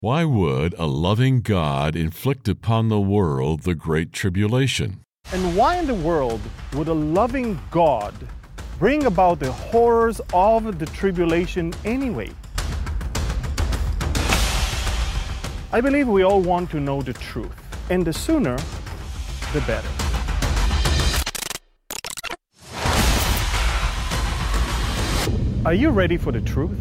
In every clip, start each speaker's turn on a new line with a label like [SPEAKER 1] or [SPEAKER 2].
[SPEAKER 1] Why would a loving God inflict upon the world the Great Tribulation?
[SPEAKER 2] And why in the world would a loving God bring about the horrors of the tribulation anyway? I believe we all want to know the truth, and the sooner, the better. Are you ready for the truth?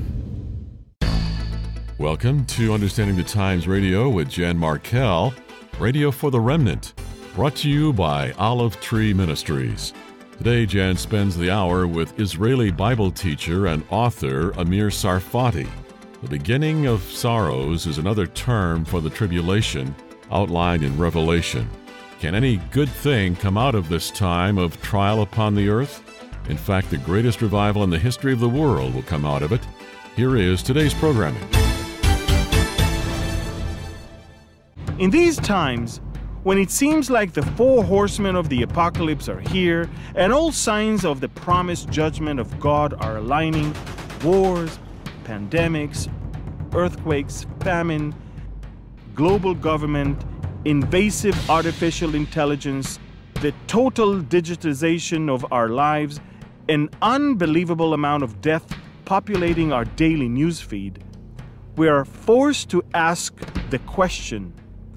[SPEAKER 1] Welcome to Understanding the Times Radio with Jan Markell, Radio for the Remnant, brought to you by Olive Tree Ministries. Today, Jan spends the hour with Israeli Bible teacher and author Amir Tsarfati. The beginning of sorrows is another term for the tribulation outlined in Revelation. Can any good thing come out of this time of trial upon the earth? In fact, the greatest revival in the history of the world will come out of it. Here is today's programming.
[SPEAKER 2] In these times, when it seems like the four horsemen of the apocalypse are here, and all signs of the promised judgment of God are aligning, wars, pandemics, earthquakes, famine, global government, invasive artificial intelligence, the total digitization of our lives, an unbelievable amount of death populating our daily newsfeed, we are forced to ask the question,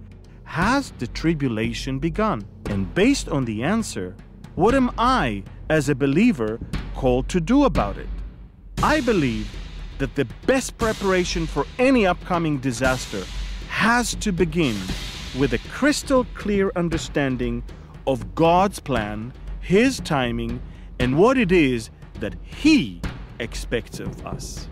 [SPEAKER 2] has the tribulation begun? And based on the answer, what am I, as a believer, called to do about it? I believe that the best preparation for any upcoming disaster has to begin with a crystal clear understanding of God's plan, His timing, and what it is that He expects of us.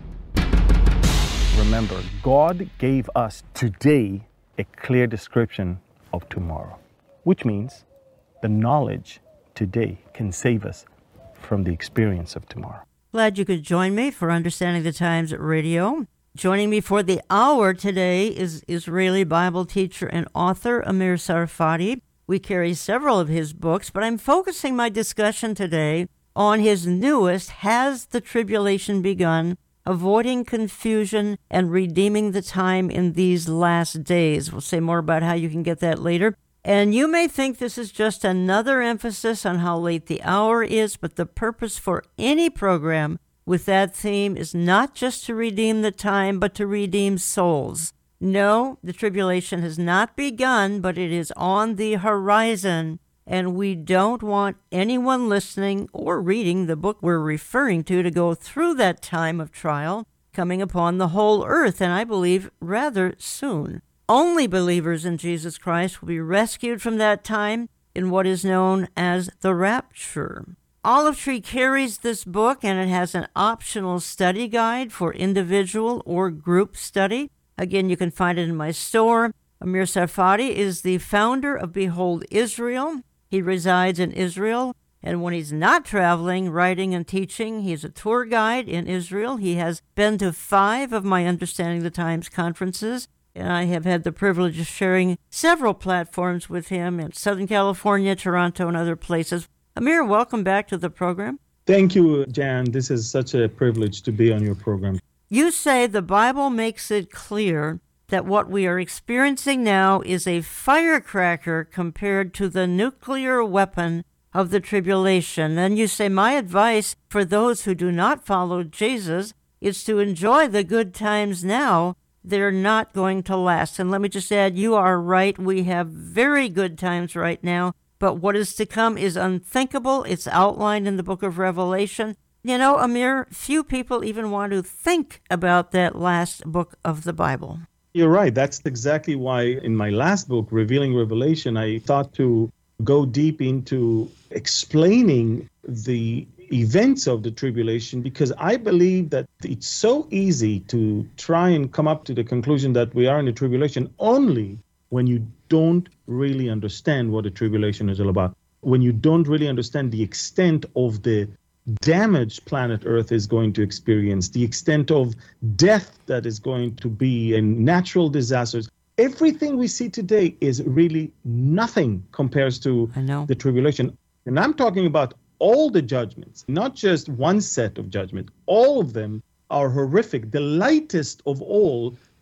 [SPEAKER 2] Remember, God gave us today a clear description of tomorrow, which means the knowledge today can save us from the experience of tomorrow.
[SPEAKER 3] Glad you could join me for Understanding the Times Radio. Joining me for the hour today is Israeli Bible teacher and author Amir Tsarfati. We carry several of his books, but I'm focusing my discussion today on his newest, Has the Tribulation Begun? Avoiding Confusion and Redeeming the Time in These Last Days. We'll say more about how you can get that later. And you may think this is just another emphasis on how late the hour is, but the purpose for any program with that theme is not just to redeem the time, but to redeem souls. No, the tribulation has not begun, but it is on the horizon. And we don't want anyone listening or reading the book we're referring to go through that time of trial coming upon the whole earth, and I believe rather soon. Only believers in Jesus Christ will be rescued from that time in what is known as the rapture. Olive Tree carries this book, and it has an optional study guide for individual or group study. Again, you can find it in my store. Amir Tsarfati is the founder of Behold Israel. He resides in Israel, and when he's not traveling, writing, and teaching, he's a tour guide in Israel. He has been to 5 of my Understanding the Times conferences, and I have had the privilege of sharing several platforms with him in Southern California, Toronto, and other places. Amir, welcome back to the program.
[SPEAKER 4] Thank you, Jan. This is such a privilege to be on your program.
[SPEAKER 3] You say the Bible makes it clear that what we are experiencing now is a firecracker compared to the nuclear weapon of the tribulation. And you say, my advice for those who do not follow Jesus is to enjoy the good times now. They're not going to last. And let me just add, you are right. We have very good times right now, but what is to come is unthinkable. It's outlined in the book of Revelation. You know, Amir, few people even want to think about that last book of the Bible.
[SPEAKER 4] You're right. That's exactly why in my last book, Revealing Revelation, I thought to go deep into explaining the events of the tribulation, because I believe that it's so easy to try and come up to the conclusion that we are in a tribulation only when you don't really understand what the tribulation is all about, when you don't really understand the extent of the damage planet Earth is going to experience, the extent of death that is going to be, and natural disasters. Everything we see today is really nothing compares to the tribulation. And I'm talking about all the judgments, not just one set of judgment. All of them are horrific. The lightest of all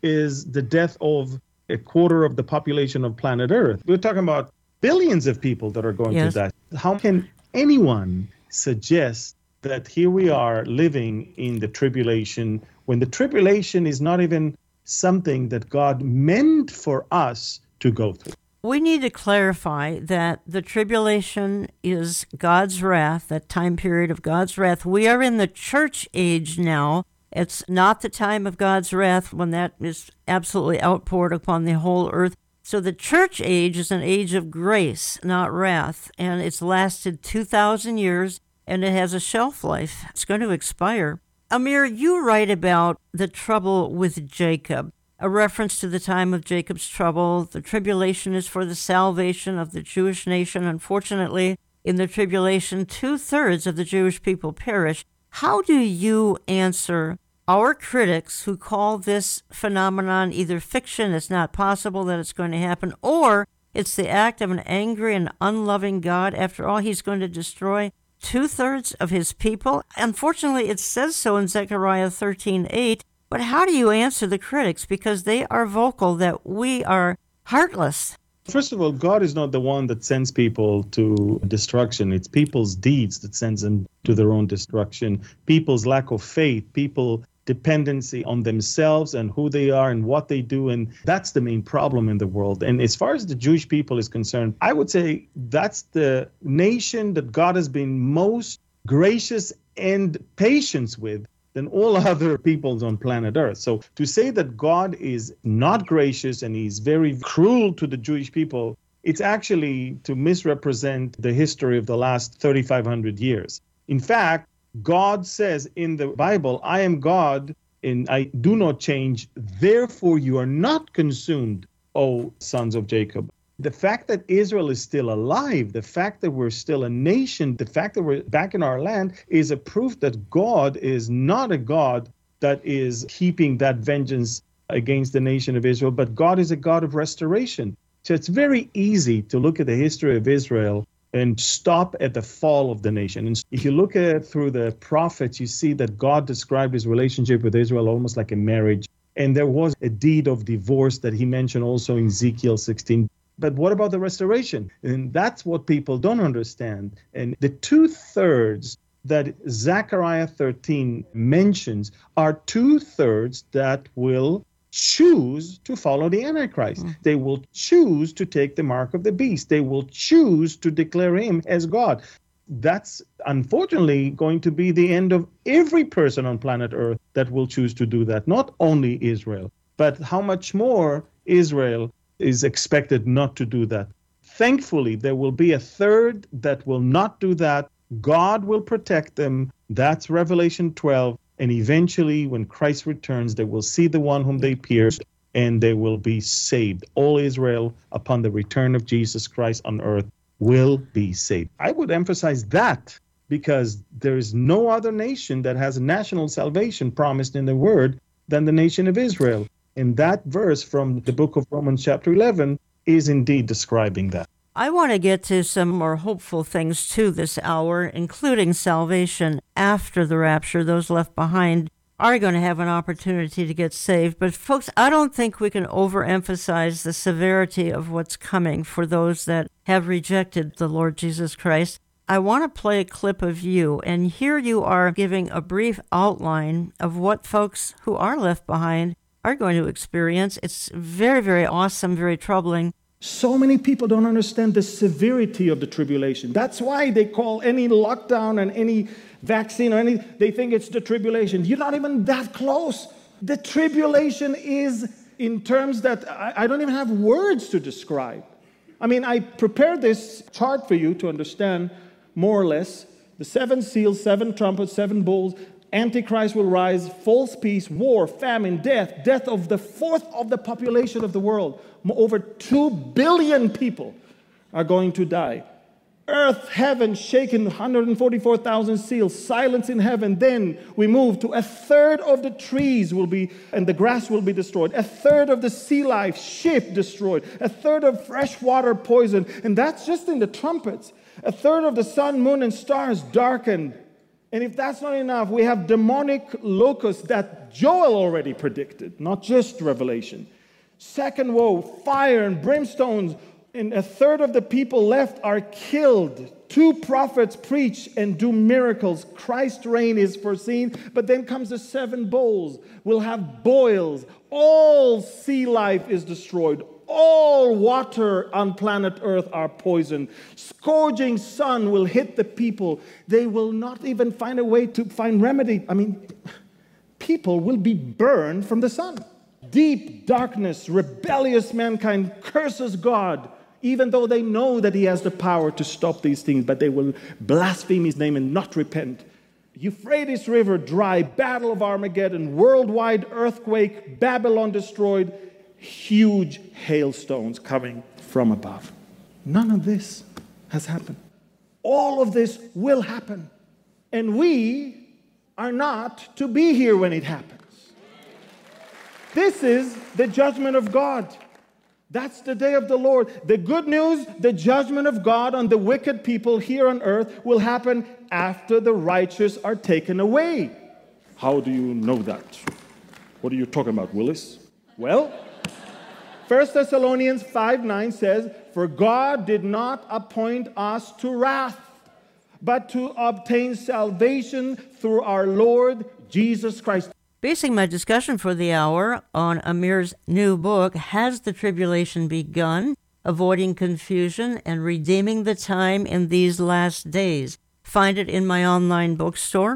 [SPEAKER 4] is the death of a quarter of the population of planet Earth. We're talking about billions of people that are going to die. How can anyone suggest that here we are living in the tribulation when the tribulation is not even something that God meant for us to go through?
[SPEAKER 3] We need to clarify that the tribulation is God's wrath, that time period of God's wrath. We are in the church age now. It's not the time of God's wrath when that is absolutely outpoured upon the whole earth. So the church age is an age of grace, not wrath, and it's lasted 2,000 years, and it has a shelf life. It's going to expire. Amir, you write about the trouble with Jacob, a reference to the time of Jacob's trouble. The tribulation is for the salvation of the Jewish nation. Unfortunately, in the tribulation, 2/3 of the Jewish people perish. How do you answer our critics who call this phenomenon either fiction, it's not possible that it's going to happen, or it's the act of an angry and unloving God? After all, he's going to destroy 2/3 of his people. Unfortunately, it says so in Zechariah 13:8. But how do you answer the critics? Because they are vocal that we are heartless.
[SPEAKER 4] First of all, God is not the one that sends people to destruction. It's people's deeds that sends them to their own destruction. People's lack of faith, people's dependency on themselves and who they are and what they do. And that's the main problem in the world. And as far as the Jewish people is concerned, I would say that's the nation that God has been most gracious and patient with than all other peoples on planet Earth. So to say that God is not gracious and he's very cruel to the Jewish people, it's actually to misrepresent the history of the last 3,500 years. In fact, God says in the Bible, I am God and I do not change. Therefore, you are not consumed, O sons of Jacob. The fact that Israel is still alive, the fact that we're still a nation, the fact that we're back in our land is a proof that God is not a God that is keeping that vengeance against the nation of Israel, but God is a God of restoration. So it's very easy to look at the history of Israel and stop at the fall of the nation. And if you look at it through the prophets, you see that God described his relationship with Israel almost like a marriage. And there was a deed of divorce that he mentioned also in Ezekiel 16. But what about the restoration? And that's what people don't understand. And the 2/3 that Zechariah 13 mentions are 2/3 that will choose to follow the Antichrist. They will choose to take the mark of the beast. They will choose to declare him as God. That's unfortunately going to be the end of every person on planet Earth that will choose to do that. Not only Israel, but how much more Israel is expected not to do that. Thankfully, there will be a third that will not do that. God will protect them. That's Revelation 12. And eventually, when Christ returns, they will see the one whom they pierced, and they will be saved. All Israel, upon the return of Jesus Christ on earth, will be saved. I would emphasize that because there is no other nation that has national salvation promised in the Word than the nation of Israel. And that verse from the book of Romans chapter 11 is indeed describing that.
[SPEAKER 3] I want to get to some more hopeful things too this hour, including salvation after the rapture. Those left behind are going to have an opportunity to get saved. But folks, I don't think we can overemphasize the severity of what's coming for those that have rejected the Lord Jesus Christ. I want to play a clip of you, and here you are giving a brief outline of what folks who are left behind are going to experience. It's very, very awesome, very troubling.
[SPEAKER 2] So many people don't understand the severity of the tribulation. That's why they call any lockdown and any vaccine or any, they think it's the tribulation. You're not even that close. The tribulation is in terms that I don't even have words to describe. I mean, I prepared this chart for you to understand more or less the 7 seals, 7 trumpets, 7 bowls. Antichrist will rise, false peace, war, famine, death of the fourth of the population of the world. Over 2 billion people are going to die. Earth, heaven shaken, 144,000 seals, silence in heaven. Then we move to 1/3 of the trees will be, and the grass will be destroyed. 1/3 of the sea life, ship destroyed. 1/3 of fresh water poisoned. And that's just in the trumpets. 1/3 of the sun, moon, and stars darkened. And if that's not enough, we have demonic locusts that Joel already predicted, not just Revelation. Second woe, fire and brimstones, and a third of the people left are killed. 2 prophets preach and do miracles. Christ's reign is foreseen, but then comes the 7 bowls. We'll have boils. All sea life is destroyed. All water on planet Earth are poisoned. Scourging sun will hit the people. They will not even find a way to find remedy. I mean, people will be burned from the sun. Deep darkness, rebellious mankind curses God, even though they know that he has the power to stop these things, but they will blaspheme his name and not repent. Euphrates River dry, Battle of Armageddon, worldwide earthquake, Babylon destroyed, huge hailstones coming from above. None of this has happened. All of this will happen. And we are not to be here when it happens. This is the judgment of God. That's the day of the Lord. The good news, the judgment of God on the wicked people here on earth will happen after the righteous are taken away. How do you know that? What are you talking about, Willis? Well, 1 Thessalonians 5:9 says, "For God did not appoint us to wrath, but to obtain salvation through our Lord Jesus Christ."
[SPEAKER 3] Basing my discussion for the hour on Amir's new book, Has the Tribulation Begun? Avoiding Confusion and Redeeming the Time in These Last Days. Find it in my online bookstore,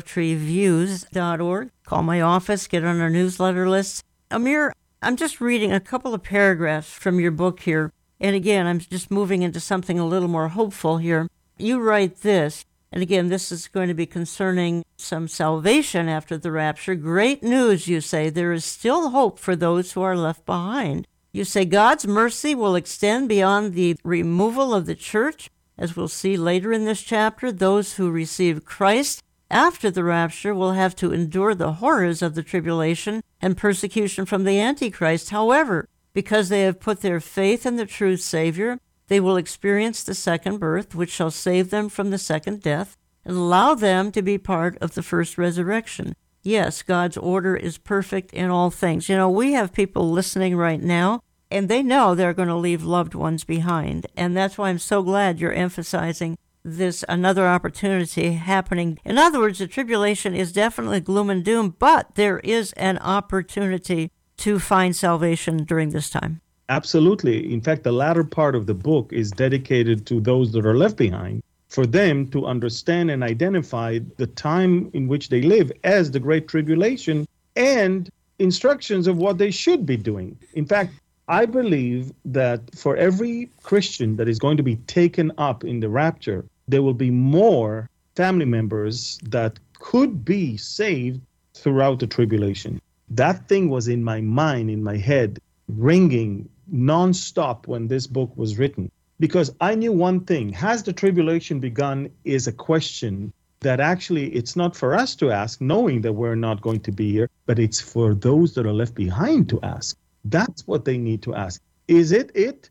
[SPEAKER 3] olivetreeviews.org. Call my office, get on our newsletter list. Amir, I'm just reading a couple of paragraphs from your book here. And again, I'm just moving into something a little more hopeful here. You write this. And again, this is going to be concerning some salvation after the rapture. Great news, you say. There is still hope for those who are left behind. You say God's mercy will extend beyond the removal of the church. As we'll see later in this chapter, those who receive Christ after the rapture will have to endure the horrors of the tribulation and persecution from the Antichrist. However, because they have put their faith in the true Savior, they will experience the second birth, which shall save them from the second death and allow them to be part of the first resurrection. Yes, God's order is perfect in all things. You know, we have people listening right now, and they know they're going to leave loved ones behind. And that's why I'm so glad you're emphasizing this another opportunity happening. In other words, the tribulation is definitely gloom and doom, but there is an opportunity to find salvation during this time.
[SPEAKER 4] Absolutely. In fact, the latter part of the book is dedicated to those that are left behind, for them to understand and identify the time in which they live as the Great Tribulation and instructions of what they should be doing. In fact, I believe that for every Christian that is going to be taken up in the rapture, there will be more family members that could be saved throughout the tribulation. That thing was in my mind, in my head, ringing nonstop when this book was written, because I knew one thing: has the tribulation begun is a question that actually it's not for us to ask, knowing that we're not going to be here, but it's for those that are left behind to ask. That's what they need to ask. Is it?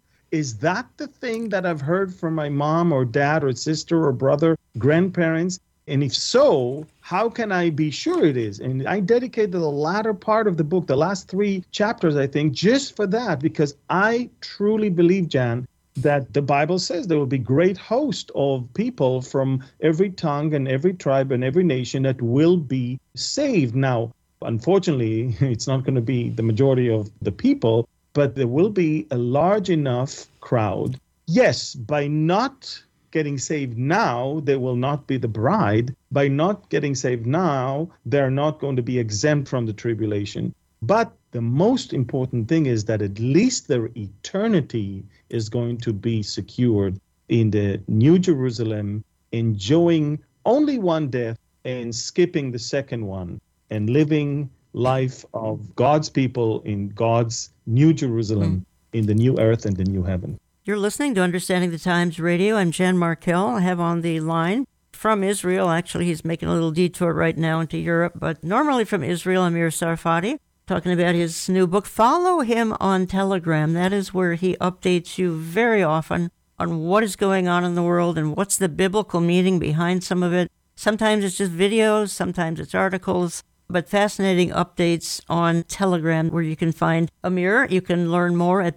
[SPEAKER 4] Is that the thing that I've heard from my mom or dad or sister or brother, grandparents? And if so, how can I be sure it is? And I dedicated the latter part of the book, the last 3 chapters, I think, just for that, because I truly believe, Jan, that the Bible says there will be great host of people from every tongue and every tribe and every nation that will be saved. Now, unfortunately, it's not going to be the majority of the people, but there will be a large enough crowd. Yes, by not getting saved now, they will not be the bride. By not getting saved now, they're not going to be exempt from the tribulation. But the most important thing is that at least their eternity is going to be secured in the New Jerusalem, enjoying only one death and skipping the second one, and living life of God's people in God's New Jerusalem, in the new earth and the new heaven.
[SPEAKER 3] You're listening to Understanding the Times Radio. I'm Jan Markell. I have on the line from Israel. Actually, he's making a little detour right now into Europe, but normally from Israel, Amir Tsarfati, talking about his new book. Follow him on Telegram. That is where he updates you very often on what is going on in the world and what's the biblical meaning behind some of it. Sometimes it's just videos, sometimes it's articles, but fascinating updates on Telegram where you can find Amir. You can learn more at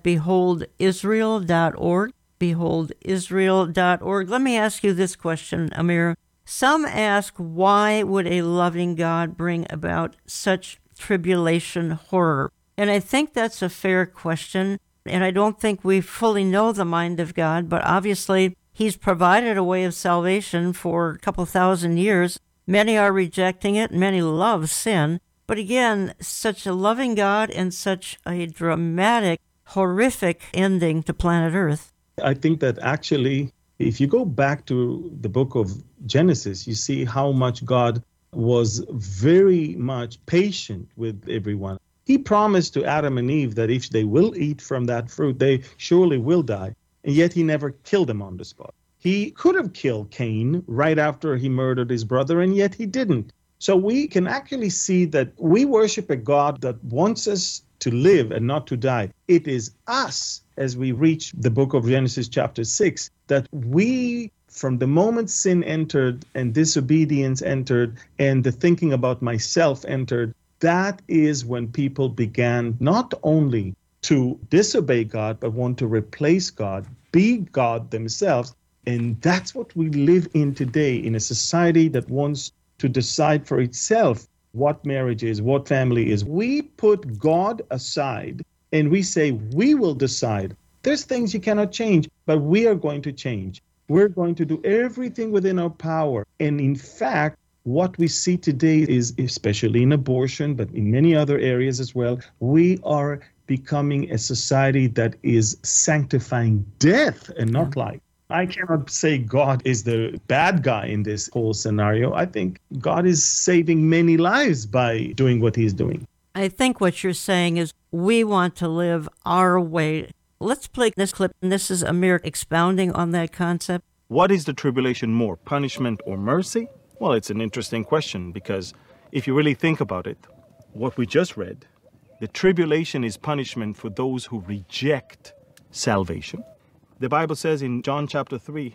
[SPEAKER 3] beholdisrael.org, beholdisrael.org. Let me ask you this question, Amir. Some ask, why would a loving God bring about such tribulation horror? And I think that's a fair question, and I don't think we fully know the mind of God, but obviously He's provided a way of salvation for a couple thousand years. Many are rejecting it, many love sin. But again, such a loving God and such a dramatic, horrific ending to planet Earth.
[SPEAKER 4] I think that actually, if you go back to the book of Genesis, you see how much God was very much patient with everyone. He promised to Adam and Eve that if they will eat from that fruit, they surely will die. And yet he never killed them on the spot. He could have killed Cain right after he murdered his brother, and yet he didn't. So we can actually see that we worship a God that wants us to live and not to die. It is us, as we reach the book of Genesis chapter 6, that we, from the moment sin entered and disobedience entered and the thinking about myself entered, that is when people began not only to disobey God, but want to replace God, be God themselves. And that's what we live in today, in a society that wants to decide for itself what marriage is, what family is. We put God aside and we say we will decide. There's things you cannot change, but we are going to change. We're going to do everything within our power. And in fact, what we see today is, especially in abortion, but in many other areas as well, we are becoming a society that is sanctifying death and not life. I cannot say God is the bad guy in this whole scenario. I think God is saving many lives by doing what He's doing.
[SPEAKER 3] I think what you're saying is we want to live our way. Let's play this clip, and this is Amir expounding on that concept.
[SPEAKER 2] What is the tribulation more, punishment or mercy? Well, it's an interesting question, because if you really think about it, what we just read, the tribulation is punishment for those who reject salvation. The Bible says in John chapter 3,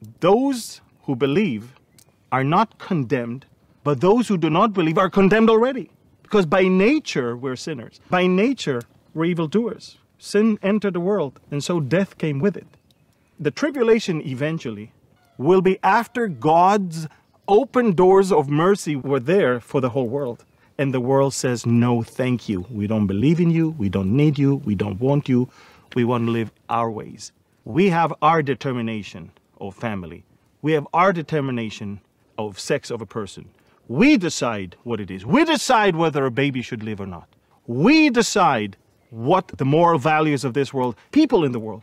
[SPEAKER 2] those who believe are not condemned, but those who do not believe are condemned already. Because by nature, we're sinners. By nature, we're evildoers. Sin entered the world, and so death came with it. The tribulation eventually will be after God's open doors of mercy were there for the whole world. And the world says, no, thank you. We don't believe in you. We don't need you. We don't want you. We want to live our ways. We have our determination of family. We have our determination of sex of a person. We decide what it is. We decide whether a baby should live or not. We decide what the moral values of this world, people in the world,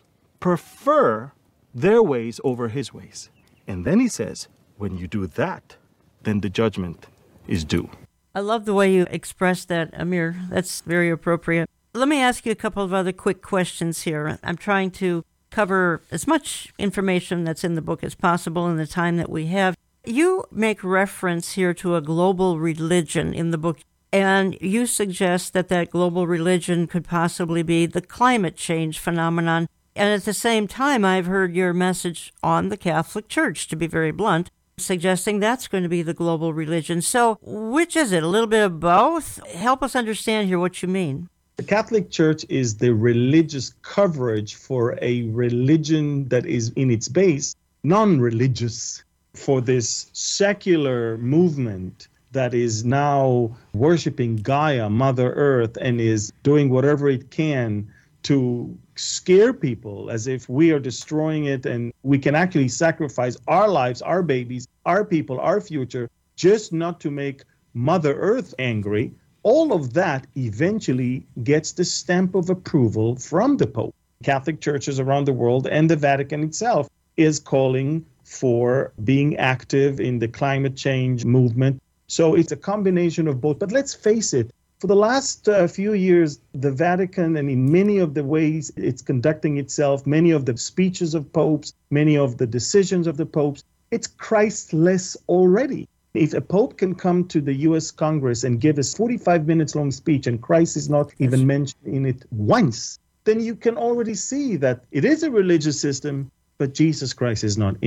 [SPEAKER 2] prefer their ways over His ways. And then He says, when you do that, then the judgment is due.
[SPEAKER 3] I love the way you expressed that, Amir. That's very appropriate. Let me ask you a couple of other quick questions here. I'm trying to cover as much information that's in the book as possible in the time that we have. You make reference here to a global religion in the book, and you suggest that that global religion could possibly be the climate change phenomenon. And at the same time, I've heard your message on the Catholic Church, to be very blunt, suggesting that's going to be the global religion. So which is it? A little bit of both? Help us understand here what you mean.
[SPEAKER 4] The Catholic Church is the religious coverage for a religion that is in its base non-religious, for this secular movement that is now worshiping Gaia, Mother Earth, and is doing whatever it can to scare people as if we are destroying it and we can actually sacrifice our lives, our babies, our people, our future, just not to make Mother Earth angry. All of that eventually gets the stamp of approval from the Pope. Catholic churches around the world and the Vatican itself is calling for being active in the climate change movement. So it's a combination of both. But let's face it, for the last few years, the Vatican, and in many of the ways it's conducting itself, many of the speeches of popes, many of the decisions of the popes, it's Christless already. If a pope can come to the U.S. Congress and give a 45 minutes long speech and Christ is not even mentioned in it once, then you can already see that it is a religious system, but Jesus Christ is not in it.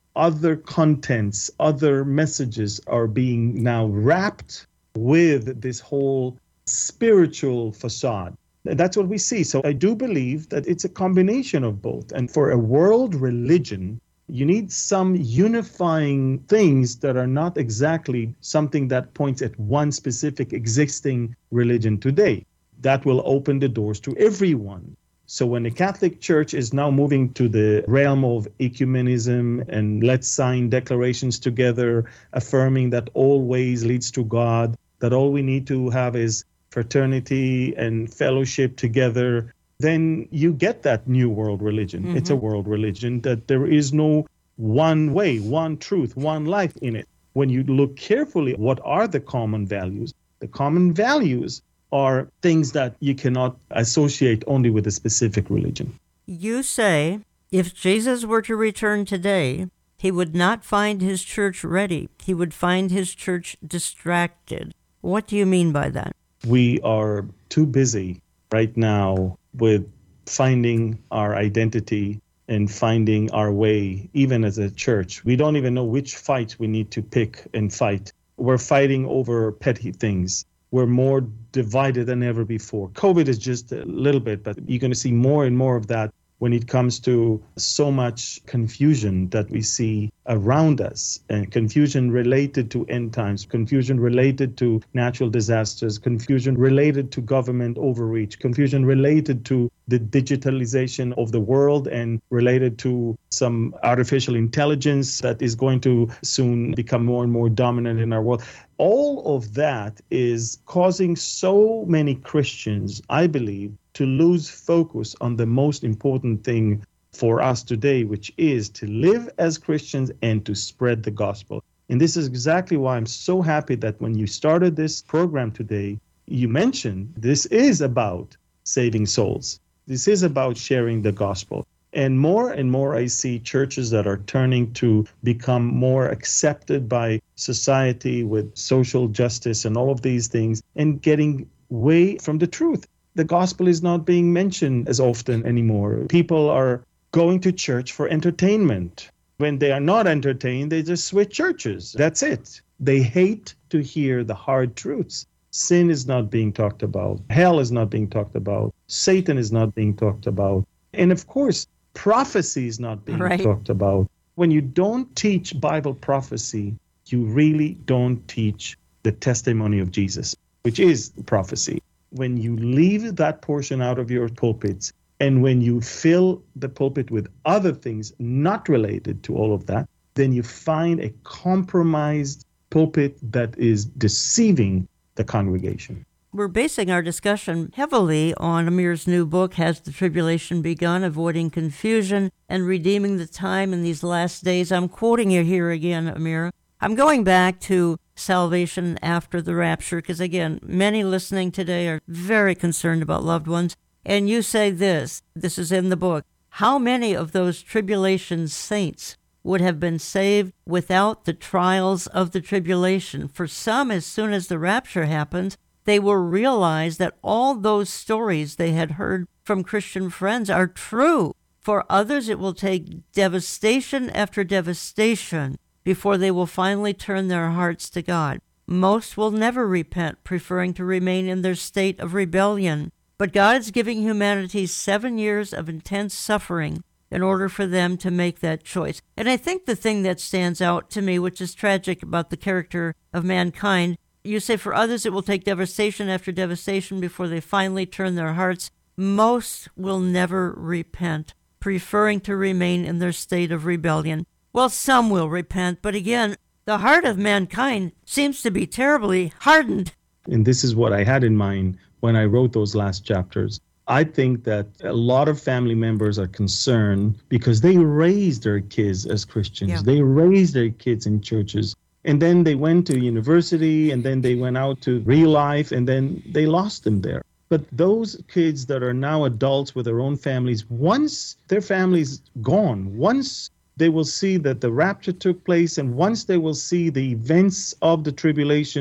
[SPEAKER 4] other contents, other messages are being now wrapped with this whole spiritual facade. That's what we see. So I do believe that it's a combination of both. And for a world religion, you need some unifying things that are not exactly something that points at one specific existing religion today. That will open the doors to everyone. So when the Catholic Church is now moving to the realm of ecumenism and let's sign declarations together, affirming that all ways leads to God, that all we need to have is fraternity and fellowship together, then you get that new world religion. Mm-hmm. It's a world religion that there is no one way, one truth, one life in it. When you look carefully, what are the common values? The common values are things that you cannot associate only with a specific religion.
[SPEAKER 3] You say if Jesus were to return today, he would not find his church ready. He would find his church distracted. What do you mean by that?
[SPEAKER 4] We are too busy right now with finding our identity and finding our way, even as a church. We don't even know which fight we need to pick and fight. We're fighting over petty things. We're more divided than ever before. COVID is just a little bit, but you're going to see more and more of that when it comes to so much confusion that we see around us, and confusion related to end times, confusion related to natural disasters, confusion related to government overreach, confusion related to the digitalization of the world and related to some artificial intelligence that is going to soon become more and more dominant in our world. All of that is causing so many Christians, I believe, to lose focus on the most important thing for us today, which is to live as Christians and to spread the gospel. And this is exactly why I'm so happy that when you started this program today, you mentioned this is about saving souls. This is about sharing the gospel. And more I see churches that are turning to become more accepted by society with social justice and all of these things and getting away from the truth. The gospel is not being mentioned as often anymore. People are going to church for entertainment. When they are not entertained, they just switch churches. That's it. They hate to hear the hard truths. Sin is not being talked about. Hell is not being talked about. Satan is not being talked about. And of course, prophecy is not being talked about. When you don't teach Bible prophecy, you really don't teach the testimony of Jesus, which is prophecy. When you leave that portion out of your pulpits, and when you fill the pulpit with other things not related to all of that, then you find a compromised pulpit that is deceiving the congregation.
[SPEAKER 3] We're basing our discussion heavily on Amir's new book, Has the Tribulation Begun? Avoiding Confusion and Redeeming the Time in These Last Days. I'm quoting you here again, Amir. I'm going back to salvation after the rapture, because again, many listening today are very concerned about loved ones. And you say this is in the book, how many of those tribulation saints would have been saved without the trials of the tribulation? For some, as soon as the rapture happens, they will realize that all those stories they had heard from Christian friends are true. For others, it will take devastation after devastation before they will finally turn their hearts to God. Most will never repent, preferring to remain in their state of rebellion. But God is giving humanity 7 years of intense suffering in order for them to make that choice. And I think the thing that stands out to me, which is tragic about the character of mankind, you say for others it will take devastation after devastation before they finally turn their hearts. Most will never repent, preferring to remain in their state of rebellion. Well, some will repent, but again, the heart of mankind seems to be terribly hardened.
[SPEAKER 4] And this is what I had in mind when I wrote those last chapters. I think that a lot of family members are concerned because they raised their kids as Christians. Yeah. They raised their kids in churches. And then they went to university, and then they went out to real life, and then they lost them there. But those kids that are now adults with their own families, once their family's gone, once they will see that the rapture took place, and once they will see the events of the tribulation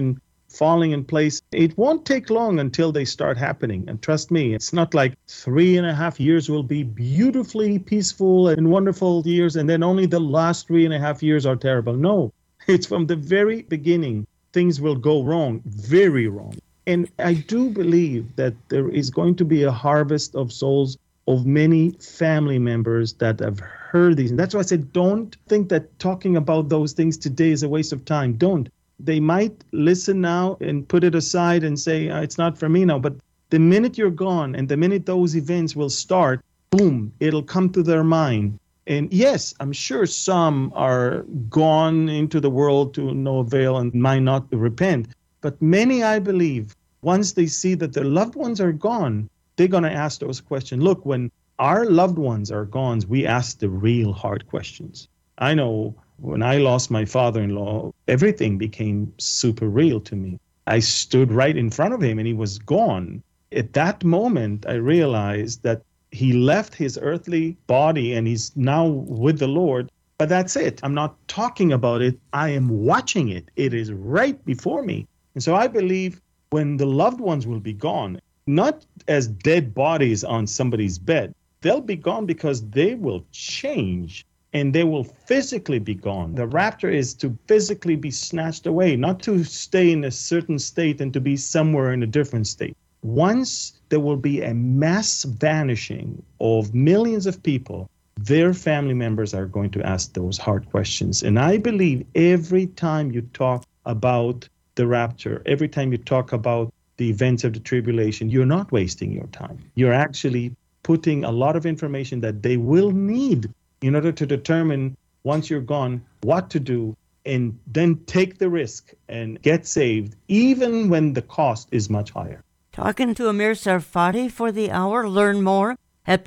[SPEAKER 4] falling in place. It won't take long until they start happening. And trust me, it's not like 3.5 years will be beautifully peaceful and wonderful years, and then only the last 3.5 years are terrible. No, it's from the very beginning. Things will go wrong, very wrong. And I do believe that there is going to be a harvest of souls of many family members that have heard these. And that's why I said, don't think that talking about those things today is a waste of time. Don't. They might listen now and put it aside and say, it's not for me now. But the minute you're gone and the minute those events will start, boom, it'll come to their mind. And yes, I'm sure some are gone into the world to no avail and might not repent. But many, I believe, once they see that their loved ones are gone, they're going to ask those questions. Look, when our loved ones are gone, we ask the real hard questions. I know when I lost my father-in-law, everything became super real to me. I stood right in front of him and he was gone. At that moment, I realized that he left his earthly body and he's now with the Lord. But that's it. I'm not talking about it. I am watching it. It is right before me. And so I believe when the loved ones will be gone, not as dead bodies on somebody's bed, they'll be gone because they will change and they will physically be gone. The rapture is to physically be snatched away, not to stay in a certain state and to be somewhere in a different state. Once there will be a mass vanishing of millions of people, their family members are going to ask those hard questions. And I believe every time you talk about the rapture, every time you talk about the events of the tribulation, you're not wasting your time. You're actually putting a lot of information that they will need in order to determine, once you're gone, what to do, and then take the risk and get saved, even when the cost is much higher.
[SPEAKER 3] Talking to Amir Tsarfati for the hour. Learn more at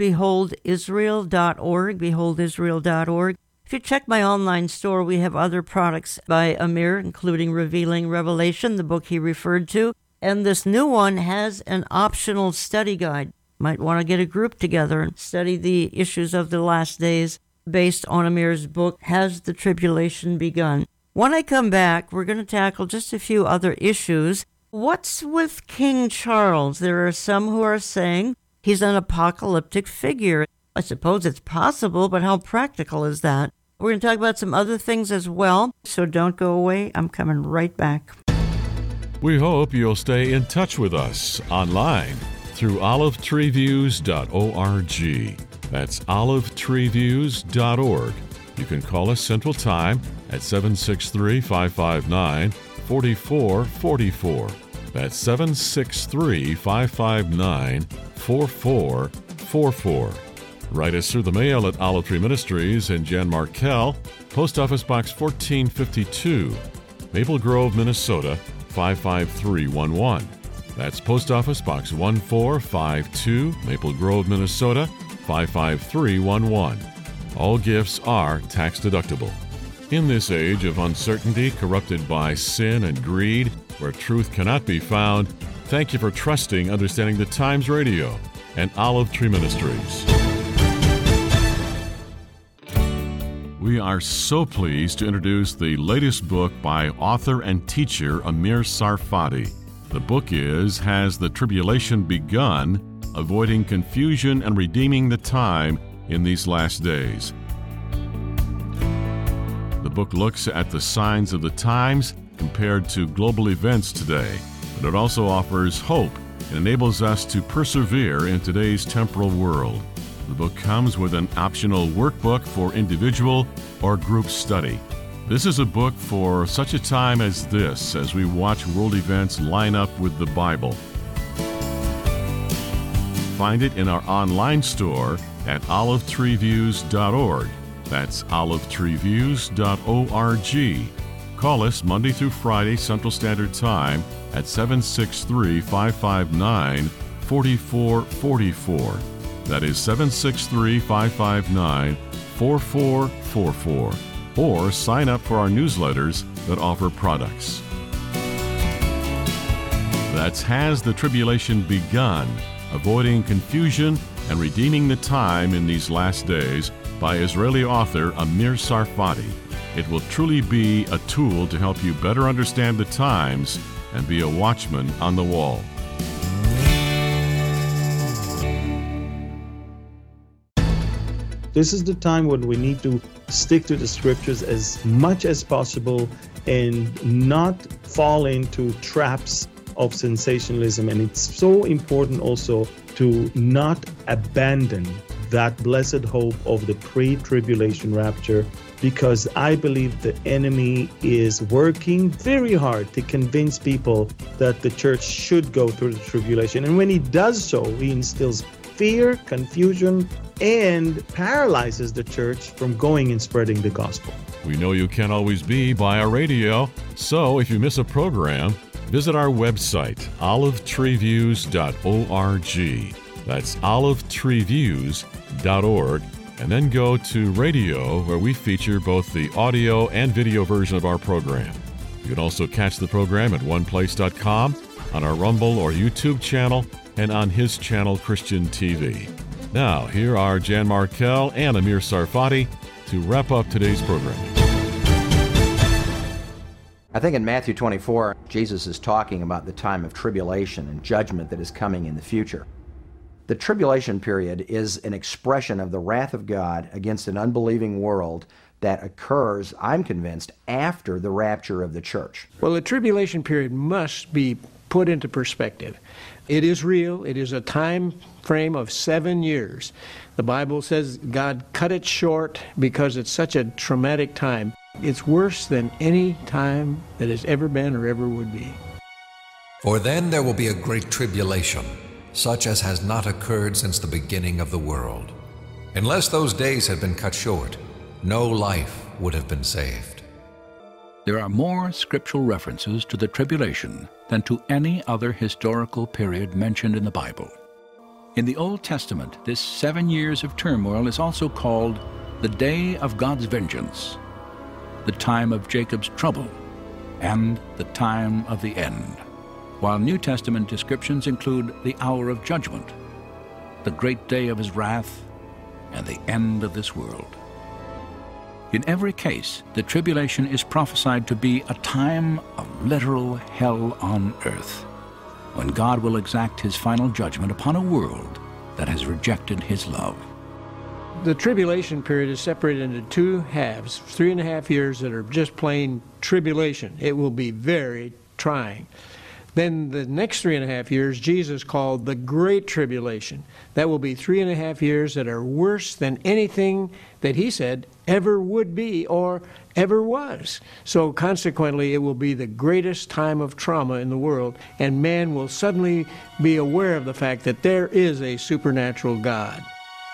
[SPEAKER 3] beholdisrael.org, beholdisrael.org. If you check my online store, we have other products by Amir, including Revealing Revelation, the book he referred to. And this new one has an optional study guide. Might want to get a group together and study the issues of the last days based on Amir's book, Has the Tribulation Begun? When I come back, we're going to tackle just a few other issues. What's with King Charles? There are some who are saying he's an apocalyptic figure. I suppose it's possible, but how practical is that? We're going to talk about some other things as well, so don't go away. I'm coming right back.
[SPEAKER 1] We hope you'll stay in touch with us online through olivetreeviews.org. That's olivetreeviews.org. You can call us Central Time at 763-559-4444. That's 763-559-4444. Write us through the mail at Olive Tree Ministries and Jan Markell, Post Office Box 1452, Maple Grove, Minnesota 55311. That's Post Office Box 1452, Maple Grove, Minnesota 55311. All gifts are tax deductible. In this age of uncertainty corrupted by sin and greed, where truth cannot be found, thank you for trusting Understanding the Times Radio and Olive Tree Ministries. We are so pleased to introduce the latest book by author and teacher Amir Tsarfati. The book is Has the Tribulation Begun? Avoiding Confusion and Redeeming the Time in These Last Days. The book looks at the signs of the times compared to global events today, but it also offers hope and enables us to persevere in today's temporal world. The book comes with an optional workbook for individual or group study. This is a book for such a time as this, as we watch world events line up with the Bible. Find it in our online store at olivetreeviews.org. That's olivetreeviews.org. Call us Monday through Friday Central Standard Time at 763-559-4444. That is 763-559-4444. Or sign up for our newsletters that offer products. That's Has the Tribulation Begun? Avoiding Confusion and Redeeming the Time in These Last Days by Israeli author Amir Tsarfati. It will truly be a tool to help you better understand the times and be a watchman on the wall.
[SPEAKER 4] This is the time when we need to stick to the scriptures as much as possible and not fall into traps of sensationalism. And it's so important also to not abandon that blessed hope of the pre-tribulation rapture, because I believe the enemy is working very hard to convince people that the church should go through the tribulation. And when he does so, he instills fear, confusion, and paralyzes the church from going and spreading the gospel.
[SPEAKER 1] We know you can't always be by our radio, so if you miss a program, visit our website, olivetreeviews.org. That's olivetreeviews.org, and then go to radio, where we feature both the audio and video version of our program. You can also catch the program at oneplace.com, on our Rumble or YouTube channel, and on his channel, Christian TV. Now, here are Jan Markell and Amir Tsarfati to wrap up today's program.
[SPEAKER 5] I think in Matthew 24, Jesus is talking about the time of tribulation and judgment that is coming in the future. The tribulation period is an expression of the wrath of God against an unbelieving world that occurs, I'm convinced, after the rapture of the church.
[SPEAKER 6] Well, the tribulation period must be put into perspective. It is real. It is a time frame of 7 years. The Bible says God cut it short because it's such a traumatic time. It's worse than any time that has ever been or ever would be.
[SPEAKER 7] For then there will be a great tribulation, such as has not occurred since the beginning of the world. Unless those days had been cut short, no life would have been saved.
[SPEAKER 8] There are more scriptural references to the tribulation than to any other historical period mentioned in the Bible. In the Old Testament, this 7 years of turmoil is also called the day of God's vengeance, the time of Jacob's trouble, and the time of the end, while New Testament descriptions include the hour of judgment, the great day of his wrath, and the end of this world. In every case, the tribulation is prophesied to be a time of literal hell on earth, when God will exact his final judgment upon a world that has rejected his love.
[SPEAKER 6] The tribulation period is separated into two halves, 3.5 years that are just plain tribulation. It will be very trying. Then the next 3.5 years, Jesus called the Great Tribulation. That will be 3.5 years that are worse than anything that he said ever would be or ever was. So consequently, it will be the greatest time of trauma in the world, and man will suddenly be aware of the fact that there is a supernatural God.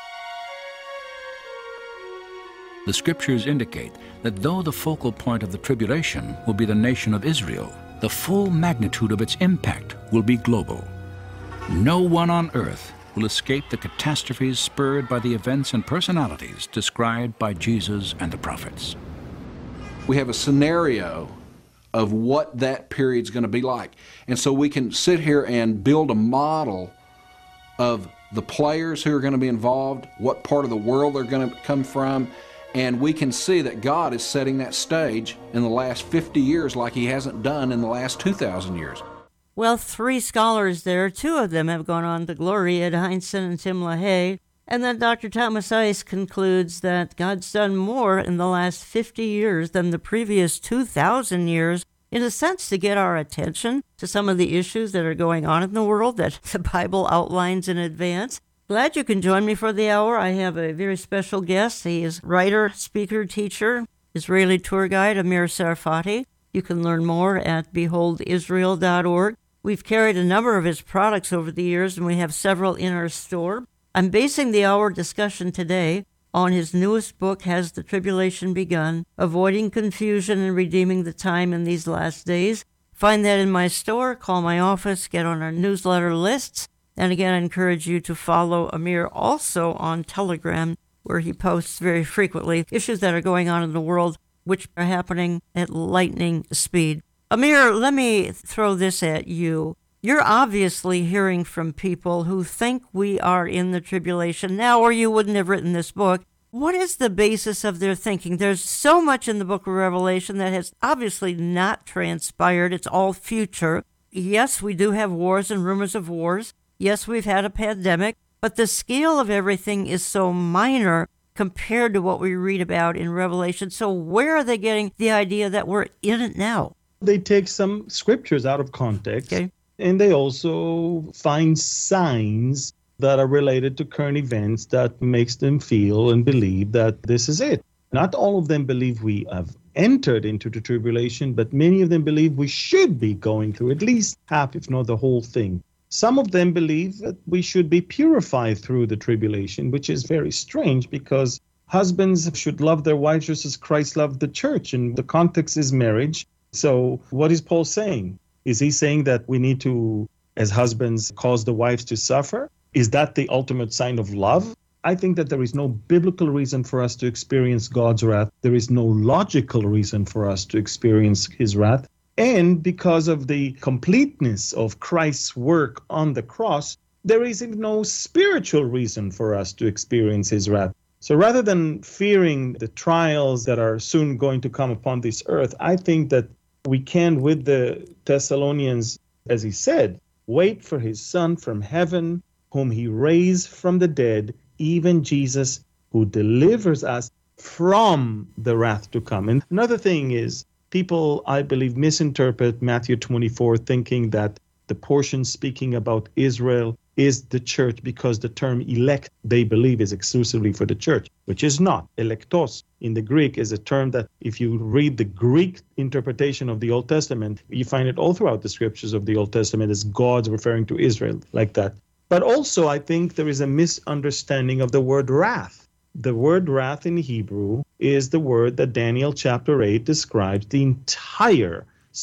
[SPEAKER 8] The scriptures indicate that though the focal point of the tribulation will be the nation of Israel, the full magnitude of its impact will be global. No one on earth will escape the catastrophes spurred by the events and personalities described by Jesus and the prophets.
[SPEAKER 9] We have a scenario of what that period's going to be like. And so we can sit here and build a model of the players who are going to be involved, what part of the world they're going to come from, and we can see that God is setting that stage in the last 50 years like he hasn't done in the last 2,000 years.
[SPEAKER 3] Well, 3 scholars there, 2 of them have gone on to glory, Ed Hindson and Tim LaHaye. And then Dr. Thomas Ice concludes that God's done more in the last 50 years than the previous 2,000 years, in a sense to get our attention to some of the issues that are going on in the world that the Bible outlines in advance. Glad you can join me for the hour. I have a very special guest. He is writer, speaker, teacher, Israeli tour guide Amir Tsarfati. You can learn more at beholdisrael.org. We've carried a number of his products over the years, and we have several in our store. I'm basing the hour discussion today on his newest book, Has the Tribulation Begun? Avoiding Confusion and Redeeming the Time in These Last Days. Find that in my store, call my office, get on our newsletter lists. And again, I encourage you to follow Amir also on Telegram, where he posts very frequently issues that are going on in the world, which are happening at lightning speed. Amir, let me throw this at you. You're obviously hearing from people who think we are in the tribulation now, or you wouldn't have written this book. What is the basis of their thinking? There's so much in the book of Revelation that has obviously not transpired. It's all future. Yes, we do have wars and rumors of wars. Yes, we've had a pandemic, but the scale of everything is so minor compared to what we read about in Revelation. So where are they getting the idea that we're in it now?
[SPEAKER 4] They take some scriptures out of context,
[SPEAKER 3] Okay.
[SPEAKER 4] and they also find signs that are related to current events that makes them feel and believe that this is it. Not all of them believe we have entered into the tribulation, but many of them believe we should be going through at least half, if not the whole thing. Some of them believe that we should be purified through the tribulation, which is very strange because husbands should love their wives just as Christ loved the church, and the context is marriage. So what is Paul saying? Is he saying that we need to, as husbands, cause the wives to suffer? Is that the ultimate sign of love? I think that there is no biblical reason for us to experience God's wrath. There is no logical reason for us to experience his wrath. And because of the completeness of Christ's work on the cross, there is no spiritual reason for us to experience his wrath. So rather than fearing the trials that are soon going to come upon this earth, I think that we can, with the Thessalonians, as he said, wait for his Son from heaven, whom he raised from the dead, even Jesus, who delivers us from the wrath to come. And another thing is, people, I believe, misinterpret Matthew 24, thinking that the portion speaking about Israel is the church because the term elect, they believe, is exclusively for the church, which is not. Electos in the Greek is a term that if you read the Greek interpretation of the Old Testament, you find it all throughout the scriptures of the Old Testament as God's referring to Israel like that. But also, I think there is a misunderstanding of the word wrath. The word wrath in Hebrew is the word that Daniel chapter 8 describes the entire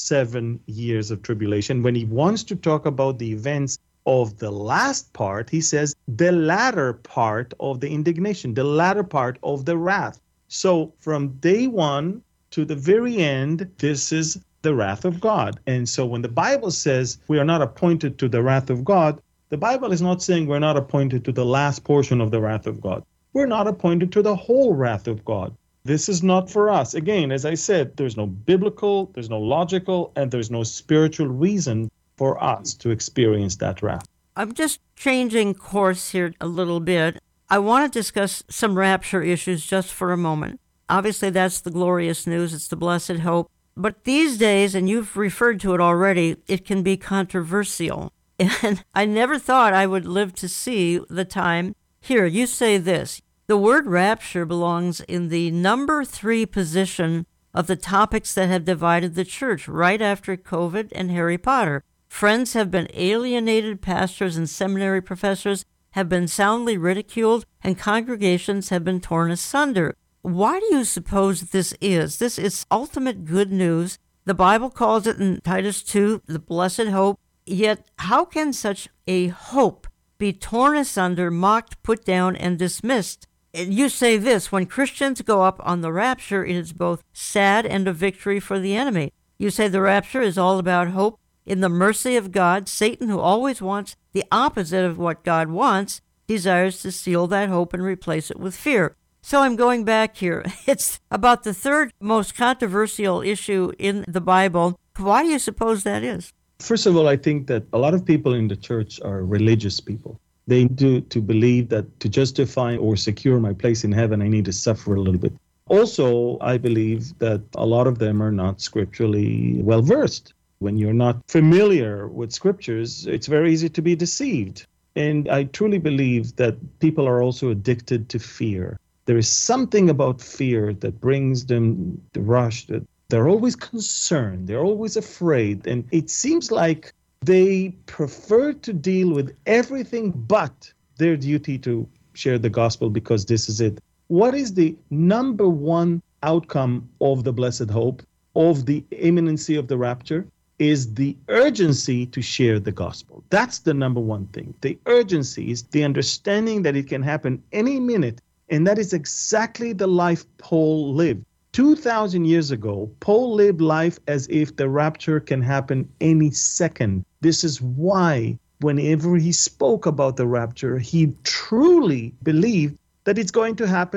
[SPEAKER 4] 7 years of tribulation. When he wants to talk about the events of the last part, he says the latter part of the indignation, the latter part of the wrath. So from day one to the very end, this is the wrath of God. And so when the Bible says we are not appointed to the wrath of God, the Bible is not saying we're not appointed to the last portion of the wrath of God. We're not appointed to the whole wrath of God. This is not for us. Again, as I said, there's no biblical, there's no logical, and there's no spiritual reason for us to experience that wrath.
[SPEAKER 3] I'm just changing course here a little bit. I want to discuss some rapture issues just for a moment. Obviously, that's the glorious news. It's the blessed hope. But these days, and you've referred to it already, it can be controversial. And I never thought I would live to see the time. Here, you say this. The word rapture belongs in the number 3 position of the topics that have divided the church right after COVID and Harry Potter. Friends have been alienated, pastors and seminary professors have been soundly ridiculed, and congregations have been torn asunder. Why do you suppose this is? This is ultimate good news. The Bible calls it in Titus 2, the blessed hope. Yet how can such a hope be torn asunder, mocked, put down, and dismissed? You say this, when Christians go up on the rapture, it is both sad and a victory for the enemy. You say the rapture is all about hope. In the mercy of God, Satan, who always wants the opposite of what God wants, desires to steal that hope and replace it with fear. So I'm going back here. It's about the third most controversial issue in the Bible. Why do you suppose that is?
[SPEAKER 4] First of all, I think that a lot of people in the church are religious people. They do to believe that to justify or secure my place in heaven, I need to suffer a little bit. Also, I believe that a lot of them are not scripturally well-versed. When you're not familiar with scriptures, it's very easy to be deceived. And I truly believe that people are also addicted to fear. There is something about fear that brings them the rush, that they're always concerned, they're always afraid. And it seems like they prefer to deal with everything but their duty to share the gospel because this is it. What is the number one outcome of the blessed hope, of the imminency of the rapture? Is the urgency to share the gospel. That's the number one thing. The urgency is the understanding that it can happen any minute. And that is exactly the life Paul lived. 2,000 years ago, Paul lived life as if the rapture can happen any second. This is why whenever he spoke about the rapture, he truly believed that it's going to happen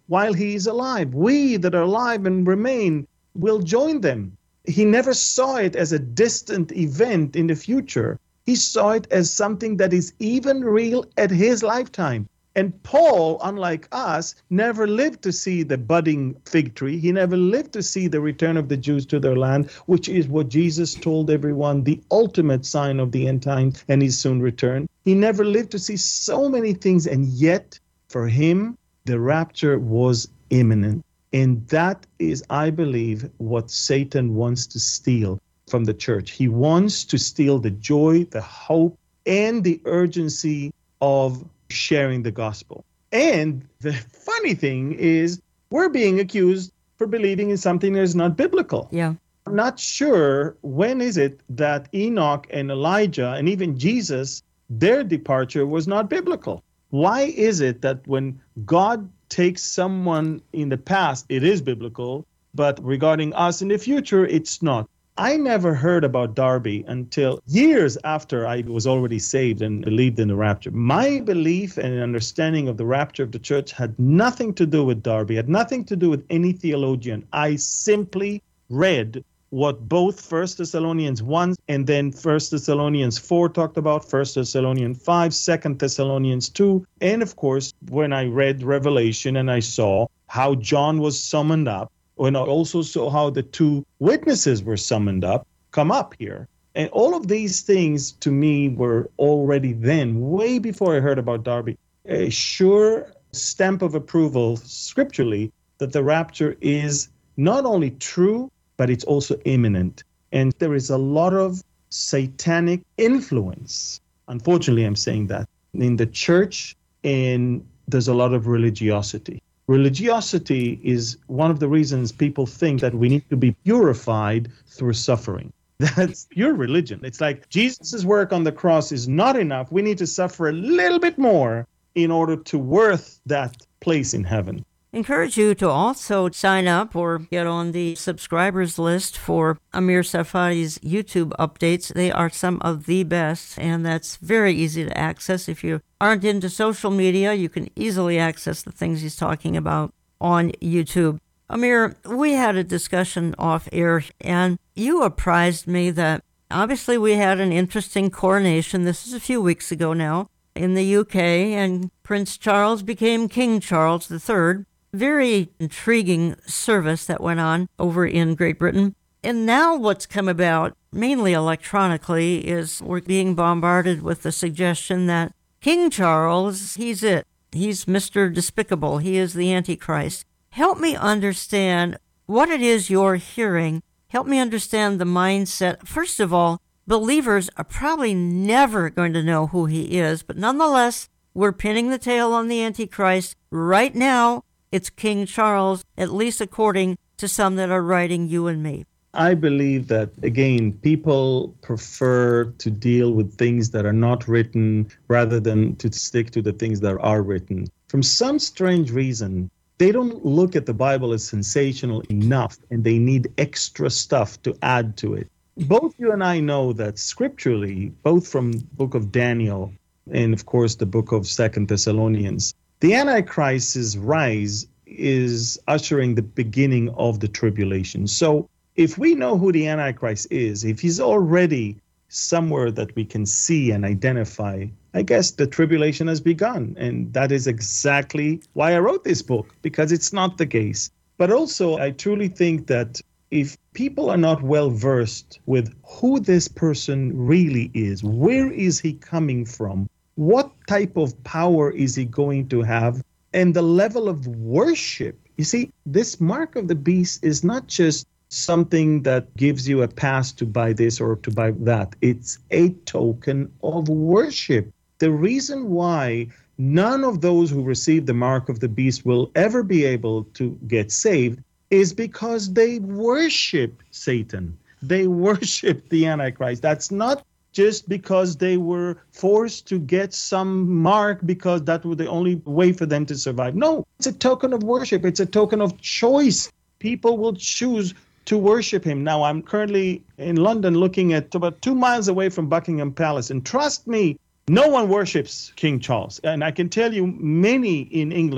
[SPEAKER 4] while he is alive. We that are alive and remain will join them. He never saw it as a distant event in the future. He saw it as something that is even real at his lifetime. And Paul, unlike us, never lived to see the budding fig tree. He never lived to see the return of the Jews to their land, which is what Jesus told everyone, the ultimate sign of the end times and his soon return. He never lived to see so many things, and yet for him, the rapture was imminent. And that is, I believe, what Satan wants to steal from the church. He wants to steal the joy, the hope, and the urgency of sharing the gospel. And the funny thing is, we're being accused for believing in something that is not biblical.
[SPEAKER 3] Yeah.
[SPEAKER 4] I'm not sure when is it that Enoch and Elijah and even Jesus, their departure was not biblical. Why is it that when God takes someone in the past, it is biblical, but regarding us in the future, it's not? I never heard about Darby until years after I was already saved and believed in the rapture. My belief and understanding of the rapture of the church had nothing to do with Darby, had nothing to do with any theologian. I simply read what both 1 Thessalonians 1 and then 1 Thessalonians 4 talked about, 1 Thessalonians 5, 2 Thessalonians 2. And of course, when I read Revelation and I saw how John was summoned up, and I also saw how the two witnesses were summoned up, come up here. And all of these things to me were already then, way before I heard about Darby, a sure stamp of approval scripturally that the rapture is not only true, but it's also imminent. And there is a lot of satanic influence. Unfortunately, I'm saying that in the church, and there's a lot of religiosity. Religiosity is one of the reasons people think that we need to be purified through suffering. That's pure religion. It's like Jesus' work on the cross is not enough. We need to suffer a little bit more in order to worth that place in heaven.
[SPEAKER 3] Encourage you to also sign up or get on the subscribers list for Amir Tsarfati's YouTube updates. They are some of the best, and that's very easy to access. If you aren't into social media, you can easily access the things he's talking about on YouTube. Amir, we had a discussion off air, and you apprised me that obviously we had an interesting coronation. This is a few weeks ago now in the UK, and Prince Charles became King Charles III. Very intriguing service that went on over in Great Britain. And now what's come about, mainly electronically, is we're being bombarded with the suggestion that King Charles, he's it. He's Mr. Despicable. He is the Antichrist. Help me understand what it is you're hearing. Help me understand the mindset. First of all, believers are probably never going to know who he is, but nonetheless, we're pinning the tail on the Antichrist right now. It's King Charles, at least according to some that are writing you and me.
[SPEAKER 4] I believe that, again, people prefer to deal with things that are not written rather than to stick to the things that are written. From some strange reason, they don't look at the Bible as sensational enough, and they need extra stuff to add to it. Both you and I know that scripturally, both from the book of Daniel and, of course, the book of 2 Thessalonians, the Antichrist's rise is ushering the beginning of the tribulation. So if we know who the Antichrist is, if he's already somewhere that we can see and identify, I guess the tribulation has begun. And that is exactly why I wrote this book, because it's not the case. But also, I truly think that if people are not well versed with who this person really is, where is he coming from, what type of power is he going to have, and the level of worship. You see, this mark of the beast is not just something that gives you a pass to buy this or to buy that. It's a token of worship. The reason why none of those who receive the mark of the beast will ever be able to get saved is because they worship Satan. They worship the Antichrist. That's not just because they were forced to get some mark because that was the only way for them to survive. No, it's a token of worship. It's a token of choice. People will choose to worship him. Now, I'm currently in London looking at about 2 miles away from Buckingham Palace. And trust me, no one worships King Charles. And I can tell you many in England